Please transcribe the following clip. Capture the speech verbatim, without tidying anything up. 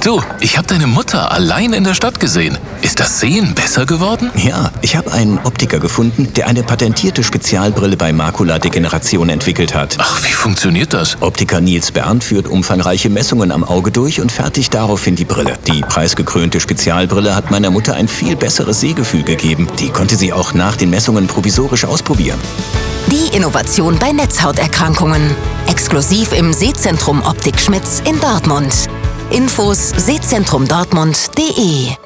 Du, ich habe deine Mutter allein in der Stadt gesehen. Ist das Sehen besser geworden? Ja, ich habe einen Optiker gefunden, der eine patentierte Spezialbrille bei Makuladegeneration entwickelt hat. Ach, wie funktioniert das? Optiker Nils Berndt führt umfangreiche Messungen am Auge durch und fertigt daraufhin die Brille. Die preisgekrönte Spezialbrille hat meiner Mutter ein viel besseres Sehgefühl gegeben. Die konnte sie auch nach den Messungen provisorisch ausprobieren. Die Innovation bei Netzhauterkrankungen. Exklusiv im Sehzentrum Optik Schmitz in Dortmund. Infos sehzentrum dortmund punkt de